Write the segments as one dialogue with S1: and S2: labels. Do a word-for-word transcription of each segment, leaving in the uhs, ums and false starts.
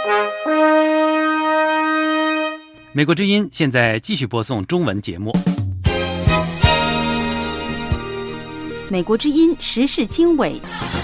S1: 美国之音现在继续播送中文节目。
S2: 美国之音时事经纬，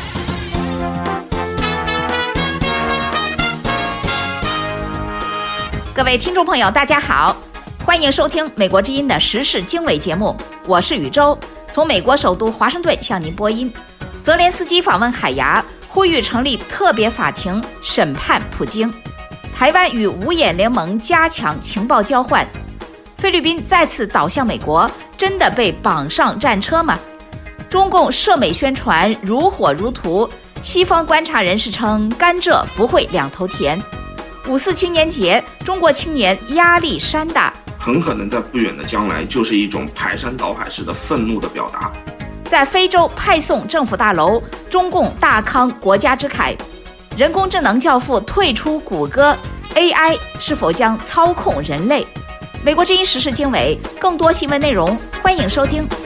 S3: 各位听众朋友大家好，欢迎收听美国之音的时事经纬节目，我是宇宙，从美国首都华盛顿向您播音。泽连斯基访问海牙，呼吁成立特别法庭审判普京。台湾与五眼联盟加强情报交换。菲律宾再次倒向美国，真的被绑上战车吗？中共涉美宣传如火如荼，西方观察人士称甘蔗不会两头甜。五四青年节，中国青年压力山大，
S4: 很可能在不远的将来就是一种排山倒海式的愤怒的表达。
S3: 在非洲派送政府大楼，中共大康国家之凯。人工智能教父退出谷歌 ，A I 是否将操控人类？美国之音时事经纬，更多新闻内容，欢迎收听。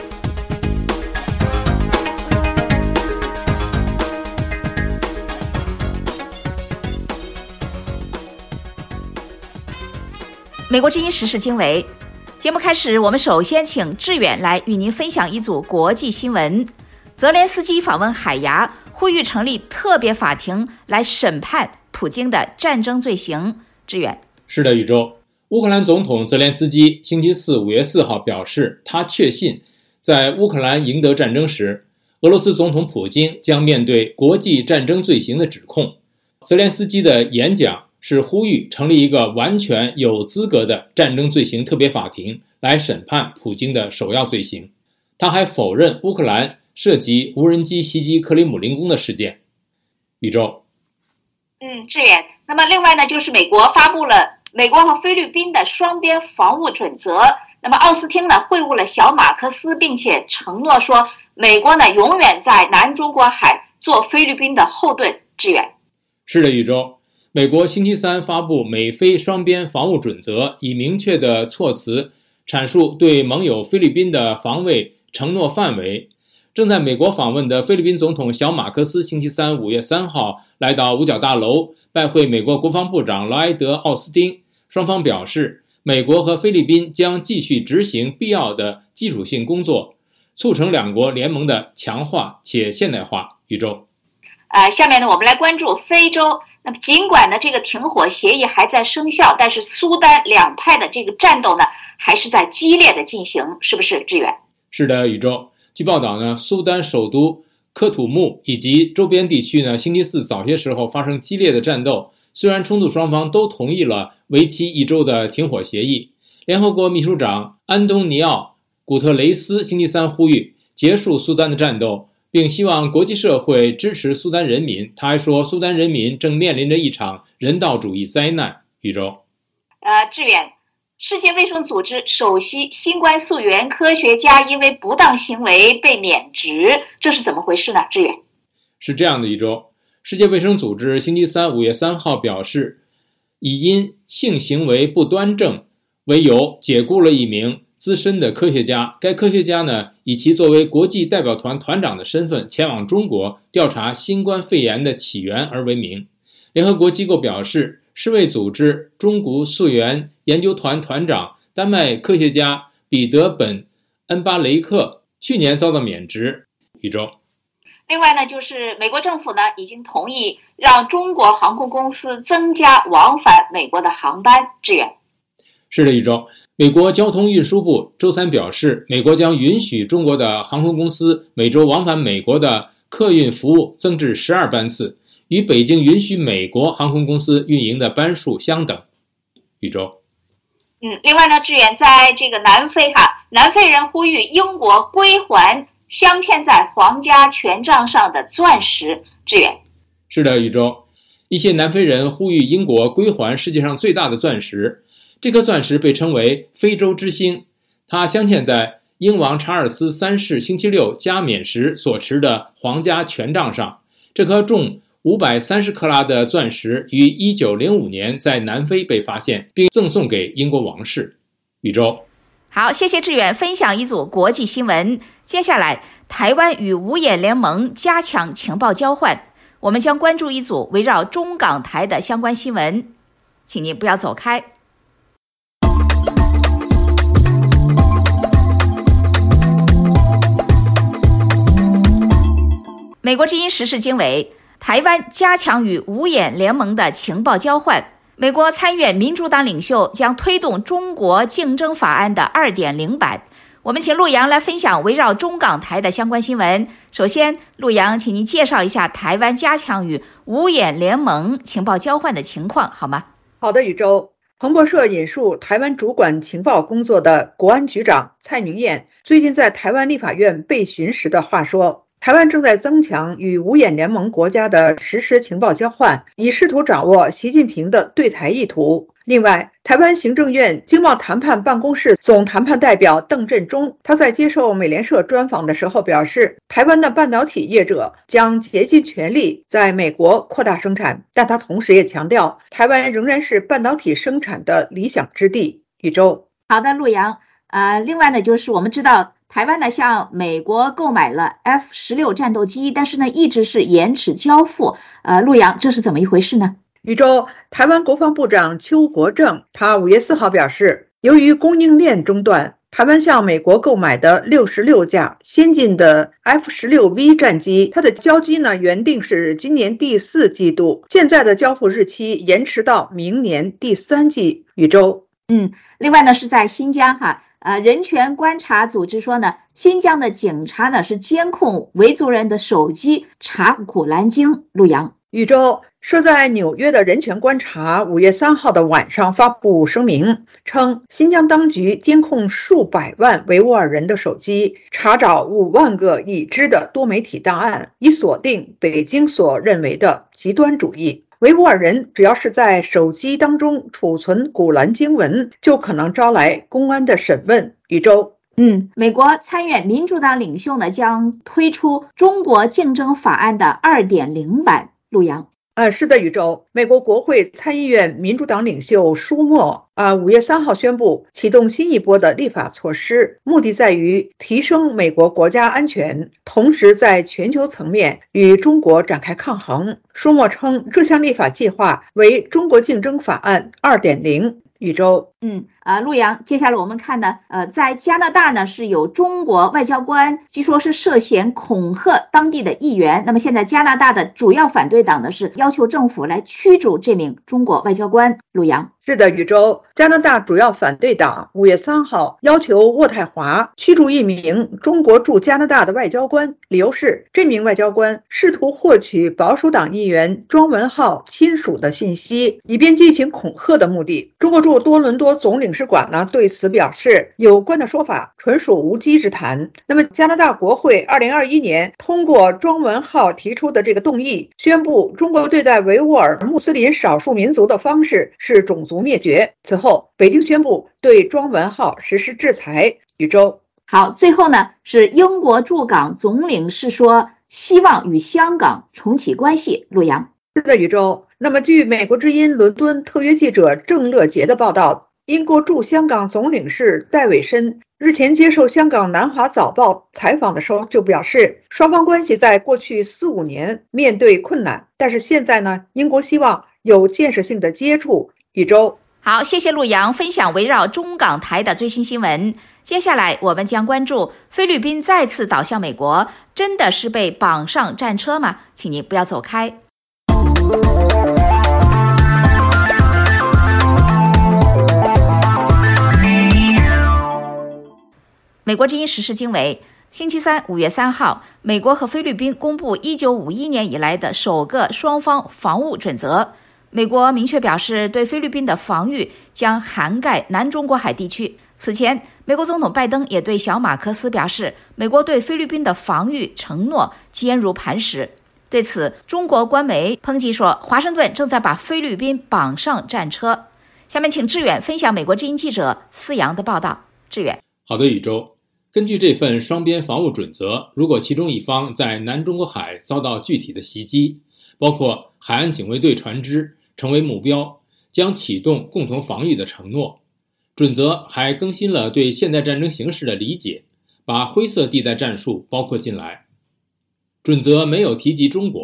S3: 美国之音时事经纬，节目开始，我们首先请志远来与您分享一组国际新闻。泽连斯基访问海牙，呼吁成立特别法庭来审判普京的战争罪行。志远。
S5: 是的，宇宙。乌克兰总统泽连斯基星期四五月四号表示，他确信在乌克兰赢得战争时，俄罗斯总统普京将面对国际战争罪行的指控。泽连斯基的演讲是呼吁成立一个完全有资格的战争罪行特别法庭来审判普京的首要罪行。他还否认乌克兰涉及无人机袭击克里姆林宫的事件。宇宙。
S6: 嗯，志远。那么另外呢，就是美国发布了美国和菲律宾的双边防务准则。那么奥斯汀呢会晤了小马克思，并且承诺说，美国呢永远在南中国海做菲律宾的后盾。志远。
S5: 是的，宇宙。美国星期三发布美菲双边防务准则，以明确的措辞阐述对盟友菲律宾的防卫承诺范围。正在美国访问的菲律宾总统小马克思星期三五月三号来到五角大楼拜会美国国防部长劳埃德·奥斯汀，双方表示，美国和菲律宾将继续执行必要的基础性工作，促成两国联盟的强化且现代化。宇宙。
S6: 呃，下面呢，我们来关注非洲。那么尽管呢这个停火协议还在生效，但是苏丹两派的这个战斗呢还是在激烈的进行，是不是志远？
S5: 是的，宇宙。据报道呢，苏丹首都科土木以及周边地区呢星期四早些时候发生激烈的战斗，虽然冲突双方都同意了为期一周的停火协议。联合国秘书长安东尼奥·古特雷斯星期三呼吁结束苏丹的战斗，并希望国际社会支持苏丹人民。他还说，苏丹人民正面临着一场人道主义灾难。宇宙。
S6: 呃，志远。世界卫生组织首席新冠溯源科学家因为不当行为被免职，这是怎么回事呢？志远。
S5: 是这样的，宇宙。世界卫生组织星期三五月三号表示，以因性行为不端正为由解雇了一名资深的科学家。该科学家呢，以其作为国际代表团团长的身份前往中国调查新冠肺炎的起源而为名。联合国机构表示，世卫组织中国溯源研究团团长丹麦科学家彼得本恩巴雷克去年遭到免职。宇宙。
S6: 另外呢，就是美国政府呢已经同意让中国航空公司增加往返美国的航班。志远。
S5: 是的，宇宙。美国交通运输部周三表示，美国将允许中国的航空公司每周往返美国的客运服务增至十二班次，与北京允许美国航空公司运营的班数相等。宇宙。
S6: 嗯，另外呢，志远，在这个南非哈，南非人呼吁英国归还镶嵌在皇家权杖上的钻石。志远。
S5: 是的，宇宙。一些南非人呼吁英国归还世界上最大的钻石。这颗钻石被称为非洲之星，它镶嵌在英王查尔斯三世星期六加冕时所持的皇家权杖上。这颗重五百三十克拉的钻石于一九零五年在南非被发现，并赠送给英国王室。宇宙。
S3: 好，谢谢志远分享一组国际新闻。接下来，台湾与五眼联盟加强情报交换， 我们将关注一组围绕中港台的相关新闻，请您不要走开。美国之音时事经纬，台湾加强与五眼联盟的情报交换。美国参议院民主党领袖将推动中国竞争法案的 二点零 版。我们请陆洋来分享围绕中港台的相关新闻。首先，陆洋，请您介绍一下台湾加强与五眼联盟情报交换的情况，好吗？
S7: 好的，宇宙。彭博社引述台湾主管情报工作的国安局长蔡明彦最近在台湾立法院被询时的话说，台湾正在增强与五眼联盟国家的实时情报交换，以试图掌握习近平的对台意图。另外，台湾行政院经贸谈判办公室总谈判代表邓振中，他在接受美联社专访的时候表示，台湾的半导体业者将竭尽全力在美国扩大生产，但他同时也强调，台湾仍然是半导体生产的理想之地。宇宙。
S3: 好的，陆洋。呃，另外呢，就是我们知道台湾呢向美国购买了 F 十六 战斗机，但是呢一直是延迟交付。呃，陆洋，这是怎么一回事呢？
S7: 宇宙。台湾国防部长邱国正他五月四号表示，由于供应链中断，台湾向美国购买的六十六架先进的 F 十六 V 战机，它的交机呢原定是今年第四季度，现在的交付日期延迟到明年第三季。宇宙。
S3: 嗯，另外呢是在新疆哈。呃，人权观察组织说呢，新疆的警察呢是监控维族人的手机，查苦兰经。陆洋。
S7: 宇宙。说在纽约的人权观察五月三号的晚上发布声明称，新疆当局监控数百万维吾尔人的手机，查找五万个已知的多媒体档案，以锁定北京所认为的极端主义。维吾尔人只要是在手机当中储存古兰经文，就可能招来公安的审问。宇宙。
S3: 嗯，美国参议院民主党领袖呢将推出中国竞争法案的 二点零 版。陆洋。
S7: 呃，是的，宇宙。美国国会参议院民主党领袖舒默啊，五月三号宣布启动新一波的立法措施，目的在于提升美国国家安全，同时在全球层面与中国展开抗衡。舒默称，这项立法计划为中国竞争法案 二点零。宇宙。
S3: 嗯，呃，陆洋，接下来我们看呢，呃，在加拿大呢是有中国外交官，据说是涉嫌恐吓当地的议员。那么现在加拿大的主要反对党呢是要求政府来驱逐这名中国外交官。陆洋。
S7: 是的，宇宙。加拿大主要反对党五月三号要求渥太华驱逐一名中国驻加拿大的外交官，理由是这名外交官试图获取保守党议员庄文浩亲属的信息，以便进行恐吓的目的。中国驻多伦多总领事馆呢对此表示，有关的说法纯属无稽之谈。那么加拿大国会二零二一年通过庄文浩提出的这个动议，宣布中国对待维吾尔穆斯林少数民族的方式是种族灭绝。此后，北京宣布对庄文浩实施制裁。宇宙。
S3: 好，最后呢是英国驻港总领事说希望与香港重启关系。陆洋。
S7: 是的，宇宙。那么据美国之音伦敦特约记者郑乐杰的报道，英国驻香港总领事戴伟深日前接受香港南华早报采访的时候就表示，双方关系在过去四五年面对困难，但是现在呢，英国希望有建设性的接触。宇宙。
S3: 好，谢谢陆洋分享围绕中港台的最新新闻。接下来我们将关注菲律宾再次倒向美国，真的是被绑上战车吗？请您不要走开。美国之音时事经纬，星期三五月三号，美国和菲律宾公布一九五一年以来的首个双方防务准则。美国明确表示，对菲律宾的防御将涵盖南中国海地区。此前，美国总统拜登也对小马克思表示，美国对菲律宾的防御承诺坚如磐石。对此，中国官媒抨击说，华盛顿正在把菲律宾绑上战车。下面请志远分享美国之音记者思阳的报道。志远。
S5: 好的，宇宙。根据这份双边防务准则，如果其中一方在南中国海遭到具体的袭击，包括海岸警卫队船只成为目标，将启动共同防御的承诺。准则还更新了对现代战争形势的理解，把灰色地带战术包括进来。准则没有提及中国，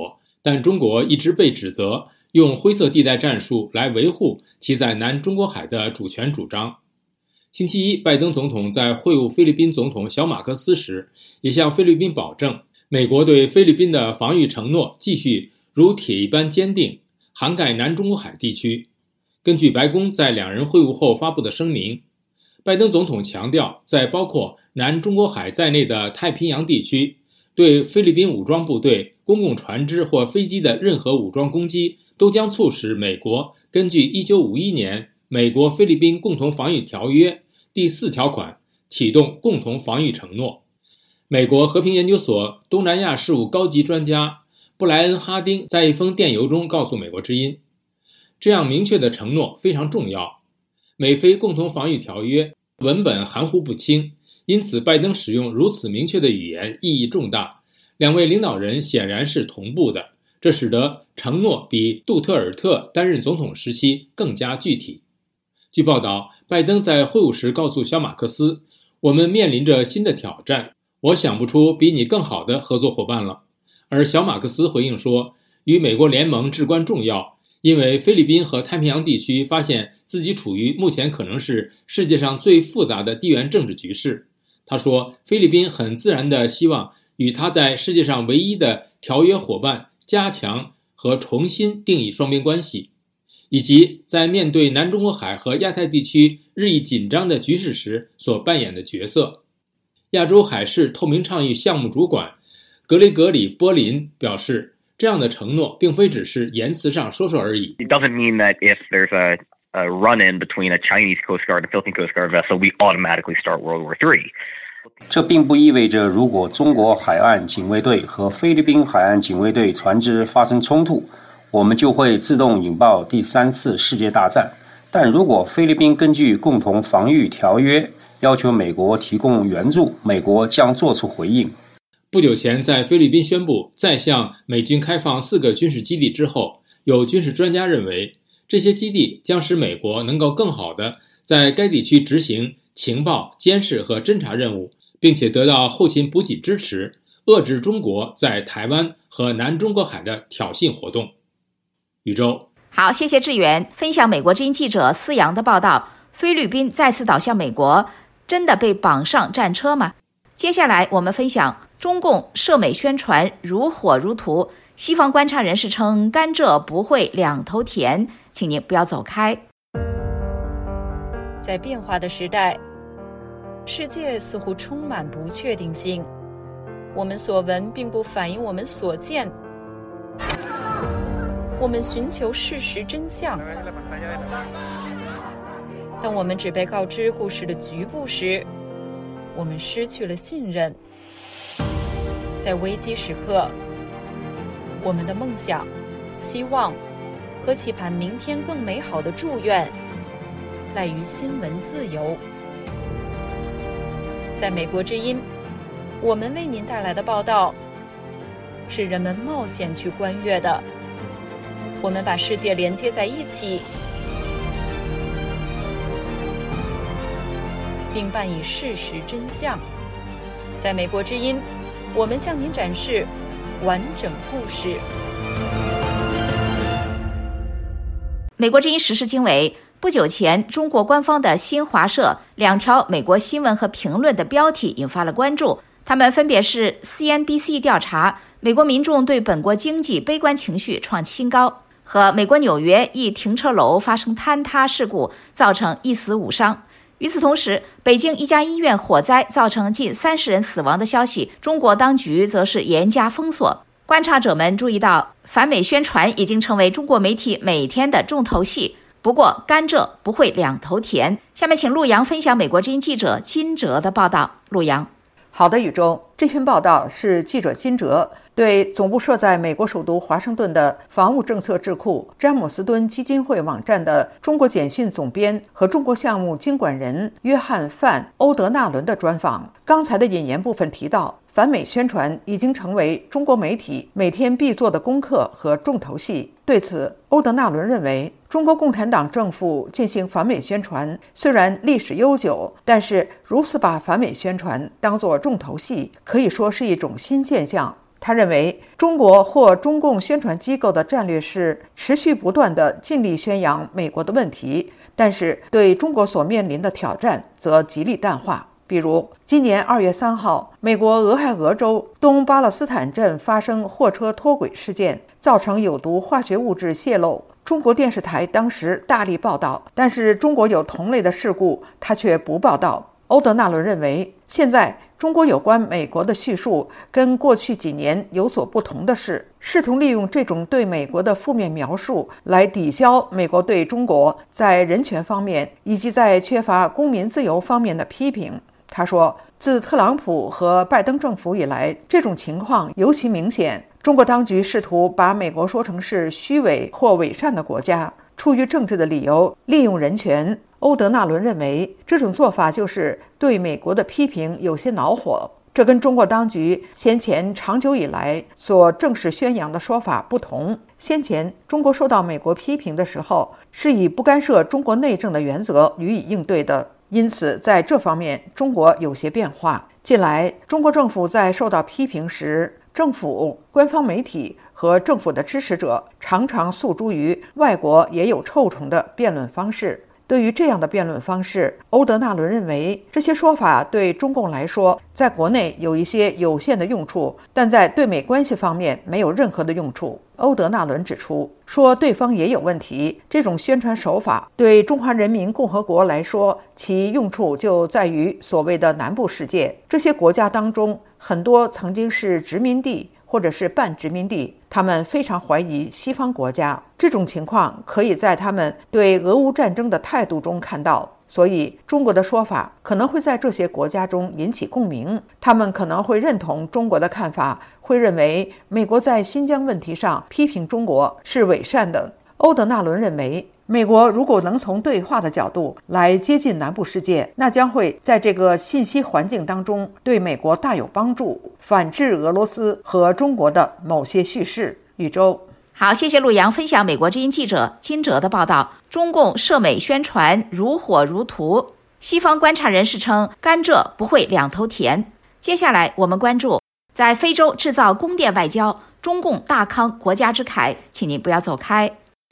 S5: 但中国一直被指责用灰色地带战术来维护其在南中国海的主权主张。星期一，拜登总统在会晤菲律宾总统小马克斯时，也向菲律宾保证，美国对菲律宾的防御承诺继续如铁一般坚定，涵盖南中国海地区。根据白宫在两人会晤后发布的声明，拜登总统强调，在包括南中国海在内的太平洋地区，对菲律宾武装部队、公共船只或飞机的任何武装攻击都将促使美国根据一九五一年美国菲律宾共同防御条约第四条款启动共同防御承诺。美国和平研究所东南亚事务高级专家布莱恩·哈丁在一封电邮中告诉美国之音，这样明确的承诺非常重要。美菲共同防御条约文本含糊不清，因此拜登使用如此明确的语言意义重大。两位领导人显然是同步的，这使得承诺比杜特尔特担任总统时期更加具体。据报道，拜登在会晤时告诉小马克思，我们面临着新的挑战，我想不出比你更好的合作伙伴了。而小马克思回应说，与美国联盟至关重要，因为菲律宾和太平洋地区发现自己处于目前可能是世界上最复杂的地缘政治局势。他说，菲律宾很自然地希望与他在世界上唯一的条约伙伴加强和重新定义双边关系，以及在面对南中国海和亚太地区日益紧张的局势时所扮演的角色。亚洲海事透明倡议项目主管格雷格里·波林表示，这样的承诺并非只是言辞上说说而已。
S8: It doesn't mean that if there's a, a run-in between a Chinese Coast Guard and a Philippine Coast Guard vessel, we automatically start World War Three.
S9: 这并不意味着如果中国海岸警卫队和菲律宾海岸警卫队船只发生冲突，我们就会自动引爆第三次世界大战。但如果菲律宾根据共同防御条约要求美国提供援助，美国将做出回应。
S5: 不久前，在菲律宾宣布再向美军开放四个军事基地之后，有军事专家认为，这些基地将使美国能够更好地在该地区执行情报、监视和侦察任务，并且得到后勤补给支持，遏制中国在台湾和南中国海的挑衅活动。宇宙，
S3: 好，谢谢志远分享美国之音记者思阳的报道。菲律宾再次倒向美国，真的被绑上战车吗？接下来我们分享中共涉美宣传如火如荼，西方观察人士称甘蔗不会两头甜，请您不要走开。
S2: 在变化的时代，世界似乎充满不确定性，我们所闻并不反映我们所见，我们寻求事实真相。当我们只被告知故事的局部时，我们失去了信任。在危机时刻，我们的梦想、希望和期盼明天更美好的祝愿赖于新闻自由。在美国之音，我们为您带来的报道是人们冒险去观阅的。我们把世界连接在一起，并伴以事实真相。在美国之音，我们向您展示完整故事。
S3: 美国之音时事经纬，不久前，中国官方的新华社两条美国新闻和评论的标题引发了关注，它们分别是 C N B C 调查美国民众对本国经济悲观情绪创新高，和美国纽约一停车楼发生坍塌事故，造成一死五伤。与此同时，北京一家医院火灾造成近三十人死亡的消息，中国当局则是严加封锁。观察者们注意到，反美宣传已经成为中国媒体每天的重头戏。不过，甘蔗不会两头甜。下面请陆阳分享美国之音记者金哲的报道。陆阳，
S7: 好的，宇宙，这篇报道是记者金哲对总部设在美国首都华盛顿的防务政策智库詹姆斯敦基金会网站的中国简讯总编和中国项目经管人约翰·范·欧德纳伦的专访。刚才的引言部分提到，反美宣传已经成为中国媒体每天必做的功课和重头戏。对此，欧德纳伦认为，中国共产党政府进行反美宣传虽然历史悠久，但是如此把反美宣传当作重头戏，可以说是一种新现象。 他认为，中国或中共宣传机构的战略是持续不断地尽力宣扬美国的问题，但是对中国所面临的挑战则极力淡化。比如，今年二月三号，美国俄亥俄州东巴勒斯坦镇发生货车脱轨事件，造成有毒化学物质泄漏。中国电视台当时大力报道，但是中国有同类的事故，他却不报道。欧德纳伦认为，现在中国有关美国的叙述跟过去几年有所不同的是，试图利用这种对美国的负面描述来抵消美国对中国在人权方面以及在缺乏公民自由方面的批评。他说，自特朗普和拜登政府以来，这种情况尤其明显。中国当局试图把美国说成是虚伪或伪善的国家，出于政治的理由利用人权。欧德纳伦认为，这种做法就是对美国的批评有些恼火，这跟中国当局先前长久以来所正式宣扬的说法不同。先前中国受到美国批评的时候，是以不干涉中国内政的原则予以应对的，因此在这方面中国有些变化。近来中国政府在受到批评时，政府、官方媒体和政府的支持者常常诉诸于外国也有臭虫的辩论方式。对于这样的辩论方式，欧德纳伦认为，这些说法对中共来说，在国内有一些有限的用处，但在对美关系方面没有任何的用处。欧德纳伦指出，说对方也有问题，这种宣传手法对中华人民共和国来说，其用处就在于所谓的南部世界。这些国家当中，很多曾经是殖民地或者是半殖民地，他们非常怀疑西方国家。这种情况可以在他们对俄乌战争的态度中看到，所以中国的说法可能会在这些国家中引起共鸣，他们可能会认同中国的看法，会认为美国在新疆问题上批评中国是伪善的。欧德纳伦认为，美国如果能从对话的角度来接近南部世界，那将会在这个信息环境当中对美国大有帮助，反制俄罗斯和中国的某些叙事。宇宙
S3: 好，谢谢陆洋分享美国之音记者金哲的报道。中共涉美宣传如火如荼，西方观察人士称甘蔗不会两头甜。接下来我们关注在非洲制造宫殿外交，中共大康国家之凯，请您不要走开。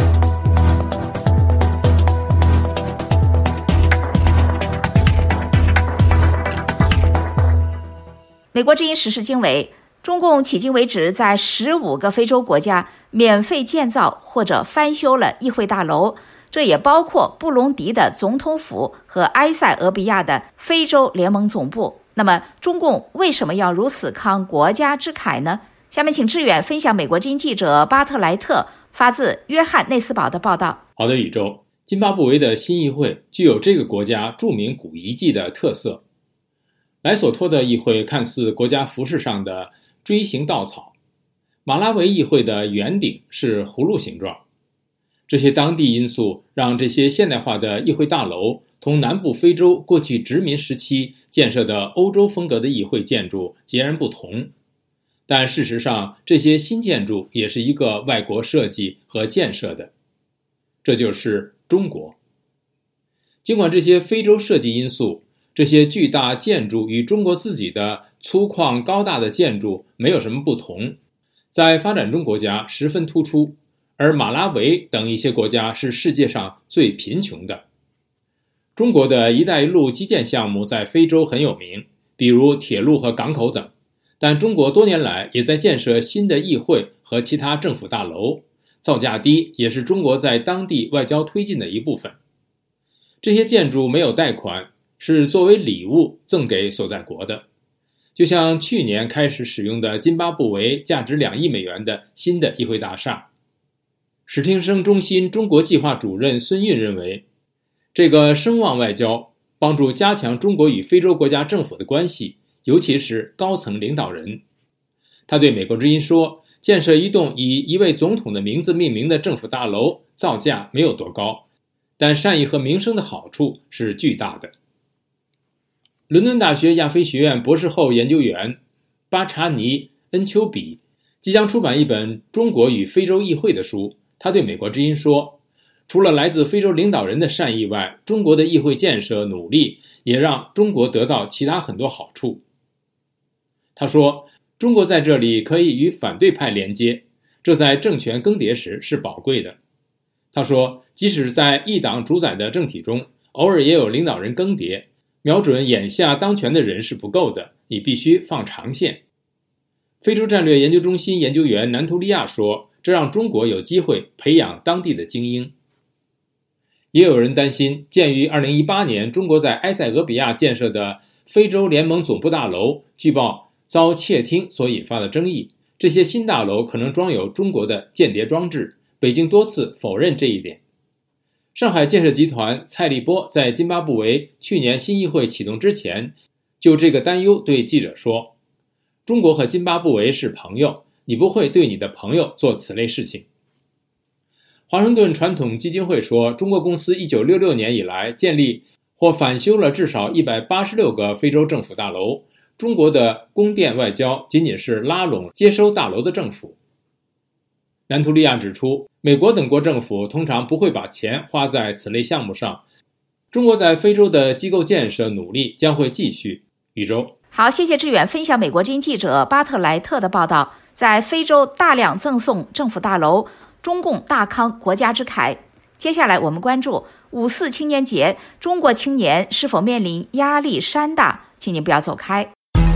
S3: 美国之音时事经纬，中共迄今为止在十五个非洲国家免费建造或者翻修了议会大楼，这也包括布隆迪的总统府和埃塞俄比亚的非洲联盟总部。那么中共为什么要如此慷国家之慨呢？下面请志远分享美国之音记者巴特莱特发自约翰内斯堡的报道。
S5: 好的，宇宙。津巴布韦的新议会具有这个国家著名古遗迹的特色。莱索托的议会看似国家服饰上的锥形稻草，马拉维议会的圆顶是葫芦形状。这些当地因素让这些现代化的议会大楼同南部非洲过去殖民时期建设的欧洲风格的议会建筑截然不同。但事实上，这些新建筑也是一个外国设计和建设的，这就是中国。尽管这些非洲设计因素，这些巨大建筑与中国自己的粗犷高大的建筑没有什么不同，在发展中国家十分突出，而马拉维等一些国家是世界上最贫穷的。中国的一带一路基建项目在非洲很有名，比如铁路和港口等，但中国多年来也在建设新的议会和其他政府大楼，造价低也是中国在当地外交推进的一部分。这些建筑没有贷款，是作为礼物赠给所在国的，就像去年开始使用的津巴布韦价值两亿美元的新的议会大厦。史汀生中心中国计划主任孙运认为，这个声望外交帮助加强中国与非洲国家政府的关系，尤其是高层领导人。他对美国之音说，建设一栋以一位总统的名字命名的政府大楼造价没有多高，但善意和民生的好处是巨大的。伦敦大学亚非学院博士后研究员巴查尼恩丘比即将出版一本中国与非洲议会的书。他对美国之音说，除了来自非洲领导人的善意外，中国的议会建设努力也让中国得到其他很多好处。他说， 中国在这里可以与反对派连接，这在政权更迭时是宝贵的。他说，即使在一党主宰的政体中，偶尔也有领导人更迭，瞄准眼下当权的人是不够的，你必须放长线。非洲战略研究中心研究员南图利亚说，这让中国有机会培养当地的精英。也有人担心，鉴于二零一八年中国在埃塞俄比亚建设的非洲联盟总部大楼据报遭窃听所引发的争议，这些新大楼可能装有中国的间谍装置，北京多次否认这一点。上海建设集团蔡立波在津巴布韦去年新议会启动之前，就这个担忧对记者说，中国和津巴布韦是朋友，你不会对你的朋友做此类事情。华盛顿传统基金会说，中国公司一九六六年以来建立或返修了至少一百八十六个非洲政府大楼，中国的宫殿外交仅仅是拉拢接收大楼的政府。南图利亚指出，美国等国政府通常不会把钱花在此类项目上，中国在非洲的机构建设努力将会继续。宇宙
S3: 好，谢谢志远分享美国之音记者巴特莱特的报道，在非洲大量赠送政府大楼，中共大康国家之凯。接下来我们关注五四青年节，中国青年是否面临压力山大？请您不要走开。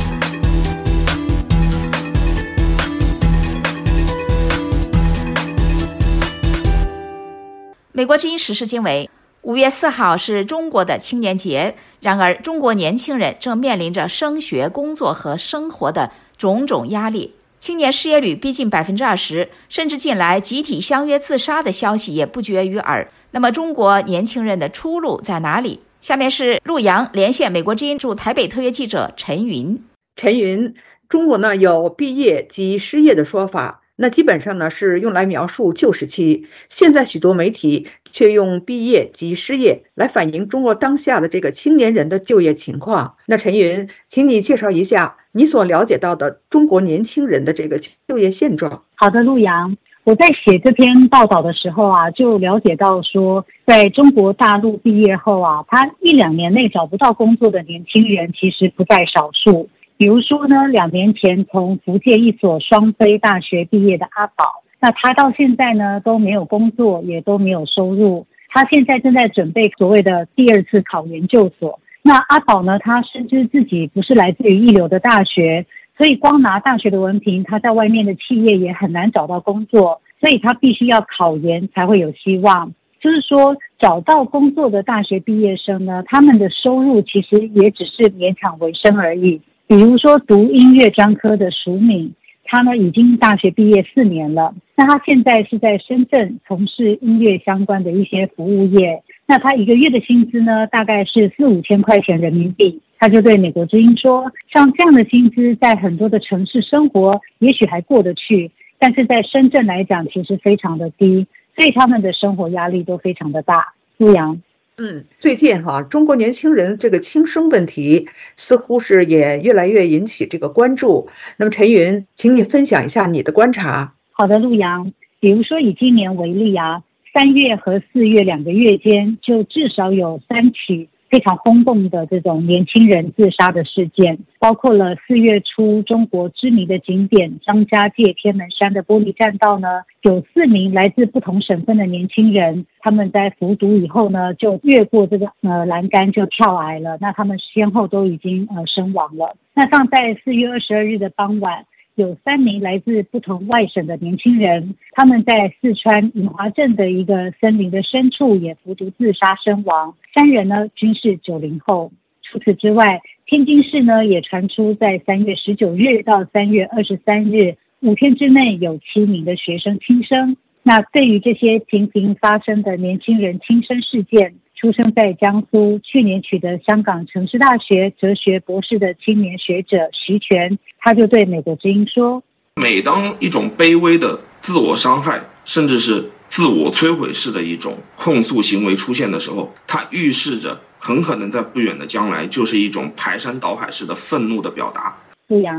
S3: 美国之音时事经纬，五月四号是中国的青年节，然而中国年轻人正面临着升学、工作和生活的种种压力。青年失业率逼近百分之二十，甚至近来集体相约自杀的消息也不绝于耳。那么，中国年轻人的出路在哪里？下面是陆洋连线美国之音驻台北特约记者陈云。
S7: 陈云，中国呢有毕业即失业的说法，那基本上呢是用来描述旧时期。现在许多媒体却用毕业即失业来反映中国当下的这个青年人的就业情况。那陈云，请你介绍一下你所了解到的中国年轻人的这个就业现状。
S10: 好的，陆洋，我在写这篇报道的时候啊，就了解到说，在中国大陆毕业后啊，他一两年内找不到工作的年轻人其实不在少数。比如说呢，两年前从福建一所双非大学毕业的阿宝，那他到现在呢都没有工作，也都没有收入。他现在正在准备所谓的第二次考研究所。那阿宝呢，他深知自己不是来自于一流的大学，所以光拿大学的文凭，他在外面的企业也很难找到工作，所以他必须要考研才会有希望。就是说，找到工作的大学毕业生呢，他们的收入其实也只是勉强为生而已。比如说读音乐专科的淑敏，他呢已经大学毕业四年了，那他现在是在深圳从事音乐相关的一些服务业，那他一个月的薪资呢大概是四五千块钱人民币。他就对美国之音说，像这样的薪资在很多的城市生活也许还过得去，但是在深圳来讲其实非常的低，所以他们的生活压力都非常的大。陆洋，
S7: 嗯，最近哈、啊，中国年轻人这个轻生问题似乎是也越来越引起这个关注。那么陈云，请你分享一下你的观察。
S10: 好的，陆洋，比如说以今年为例啊，三月和四月两个月间，就至少有三起非常轰动的这种年轻人自杀的事件，包括了四月初中国知名的景点张家界天门山的玻璃栈道呢，有四名来自不同省份的年轻人，他们在服毒以后呢，就越过这个呃栏杆就跳崖了，那他们先后都已经呃身亡了。那像在四月二十二日的傍晚，有三名来自不同外省的年轻人，他们在四川银华镇的一个森林的深处也服毒自杀身亡，三人呢均是九零后。除此之外，天津市呢也传出在三月十九日到三月二十三日五天之内有七名的学生轻生。那对于这些频频发生的年轻人轻生事件，出生在江苏，去年取得香港城市大学哲学博士的青年学者徐全，他就对美国之音说，
S4: 每当一种卑微的自我伤害甚至是自我摧毁式的一种控诉行为出现的时候，它预示着很可能在不远的将来就是一种排山倒海式的愤怒的表达。
S10: 陆洋，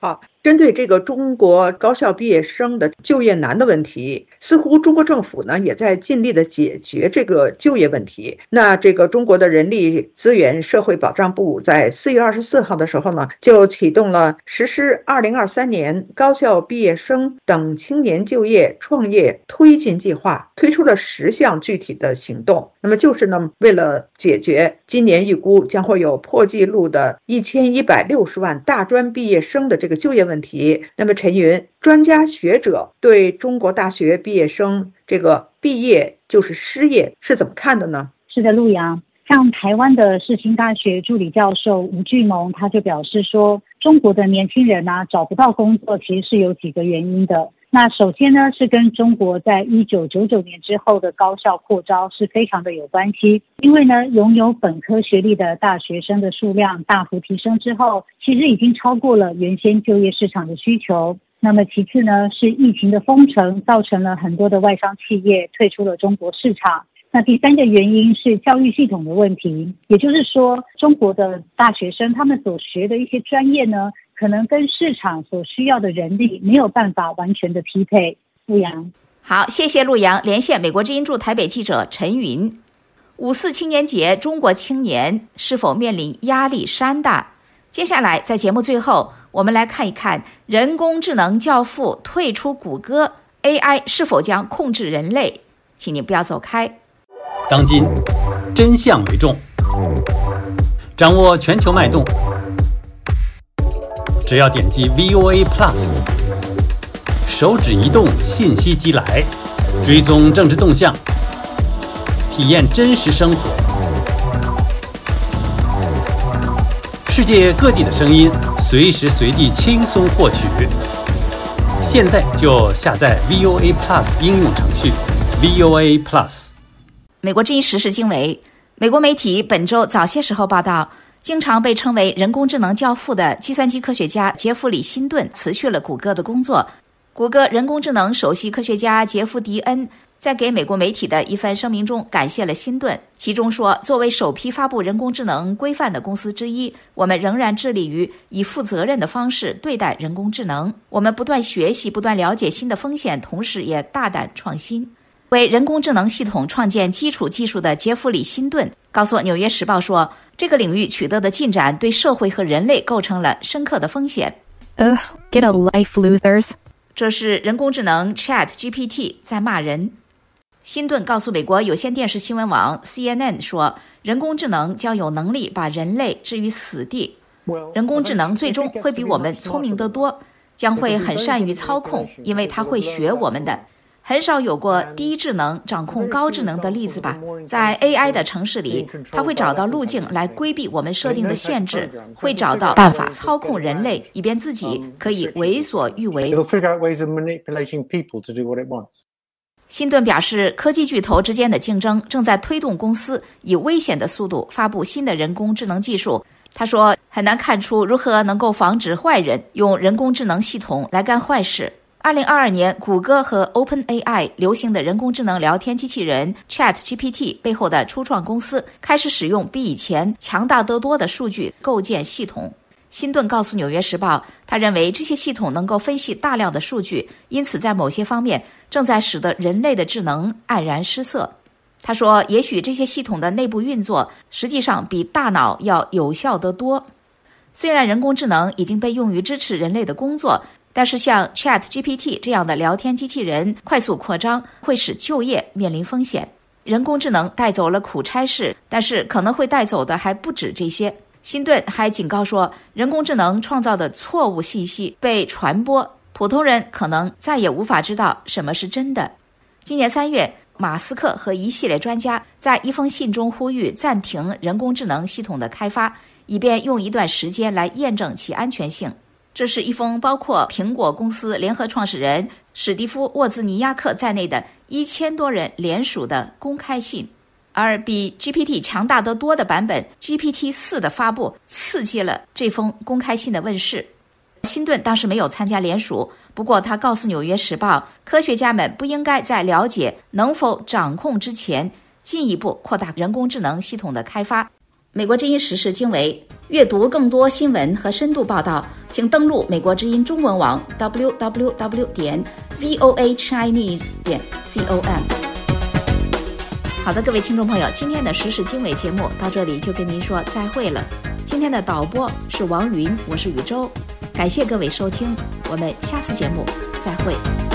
S7: 好，针对这个中国高校毕业生的就业难的问题，似乎中国政府呢也在尽力的解决这个就业问题。那这个中国的人力资源社会保障部在四月二十四号的时候呢，就启动了实施二零二三年高校毕业生等青年就业创业推进计划，推出了十项具体的行动。那么就是呢，为了解决今年预估将会有破纪录的一千一百六十万大专毕业生的这个就业问题，那么陈云，专家学者对中国大学毕业生这个毕业就是失业是怎么看的呢？
S10: 是的，陆阳，像台湾的世新大学助理教授吴巨萌他就表示说，中国的年轻人啊找不到工作其实是有几个原因的。那首先呢，是跟中国在一九九九年之后的高校扩招是非常的有关系。因为呢，拥有本科学历的大学生的数量大幅提升之后，其实已经超过了原先就业市场的需求。那么其次呢，是疫情的封城造成了很多的外商企业退出了中国市场。那第三个原因是教育系统的问题，也就是说，中国的大学生他们所学的一些专业呢，可能跟市场所需要的人力没有办法完全的匹配。陆阳，
S3: 好，谢谢陆阳。连线美国之音驻台北记者陈云。五四青年节，中国青年是否面临压力山大？接下来在节目最后，我们来看一看人工智能教父退出谷歌 ，A I 是否将控制人类？请你不要走开。
S1: 当今真相为重，掌握全球脉动，只要点击 V O A Plus， 手指一动，信息即来，追踪政治动向，体验真实生活，世界各地的声音，随时随地轻松获取。现在就下载 V O A Plus 应用程序 V O A Plus。
S3: 美国之音时事经纬，美国媒体本周早些时候报道，经常被称为人工智能教父的计算机科学家杰弗里·辛顿辞去了谷歌的工作。谷歌人工智能首席科学家杰夫·迪恩在给美国媒体的一份声明中感谢了辛顿，其中说，作为首批发布人工智能规范的公司之一，我们仍然致力于以负责任的方式对待人工智能。我们不断学习，不断了解新的风险，同时也大胆创新。为人工智能系统创建基础技术的杰弗里·辛顿告诉《纽约时报》说，这个领域取得的进展对社会和人类构成了深刻的风险。
S11: Ugh, get a life, losers.
S3: 这是人工智能 Chat G P T 在骂人。辛顿告诉美国有线电视新闻网 C N N 说，人工智能将有能力把人类置于死地。人工智能最终会比我们聪明得多，将会很善于操控，因为它会学我们的。很少有过低智能掌控高智能的例子吧？在 A I 的城市里，它会找到路径来规避我们设定的限制，会找到办法操控人类，以便自己可以为所欲为。辛顿表示，科技巨头之间的竞争正在推动公司以危险的速度发布新的人工智能技术。他说，很难看出如何能够防止坏人用人工智能系统来干坏事。二零二二年，谷歌和 OpenAI 流行的人工智能聊天机器人 Chat G P T 背后的初创公司开始使用比以前强大得多的数据构建系统。辛顿告诉《纽约时报》，他认为这些系统能够分析大量的数据，因此在某些方面正在使得人类的智能黯然失色。他说，也许这些系统的内部运作实际上比大脑要有效得多。虽然人工智能已经被用于支持人类的工作，但是像 Chat G P T 这样的聊天机器人快速扩张会使就业面临风险。人工智能带走了苦差事，但是可能会带走的还不止这些。辛顿还警告说，人工智能创造的错误信息被传播，普通人可能再也无法知道什么是真的。今年三月，马斯克和一系列专家在一封信中呼吁暂停人工智能系统的开发，以便用一段时间来验证其安全性。这是一封包括苹果公司联合创始人史蒂夫·沃兹尼亚克在内的一千多人联署的公开信。而比 G P T 强大得多的版本 G P T 四 的发布刺激了这封公开信的问世。辛顿当时没有参加联署，不过他告诉《纽约时报》，科学家们不应该在了解能否掌控之前进一步扩大人工智能系统的开发。美国之音时事经纬， 阅读更多新闻和深度报道，请登录美国之音中文网 double-u double-u double-u 点 v o a chinese 点 com。好的，各位听众朋友，今天的时事经纬节目到这里就跟您说再会了。今天的导播是王云，我是宇宙，感谢各位收听，我们下次节目再会。